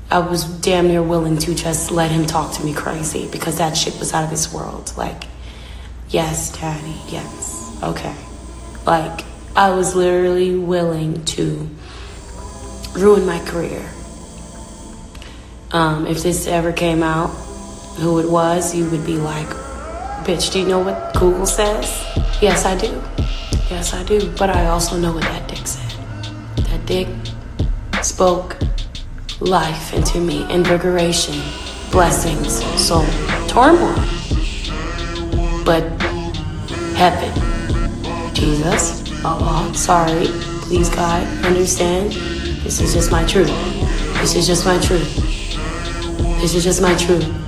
I was damn near willing to just let him talk to me crazy because that shit was out of this world. Like, yes, daddy, yes, okay. Like, I was literally willing to ruin my career. If this ever came out, who it was, you would be like, bitch, do you know what Google says? Yes, I do. Yes, I do. But I also know what that dick said. That dick spoke life into me, invigoration, blessings, soul, turmoil. But heaven, Jesus, Allah, sorry, please God, understand, this is just my truth. This is just my truth. This is just my truth.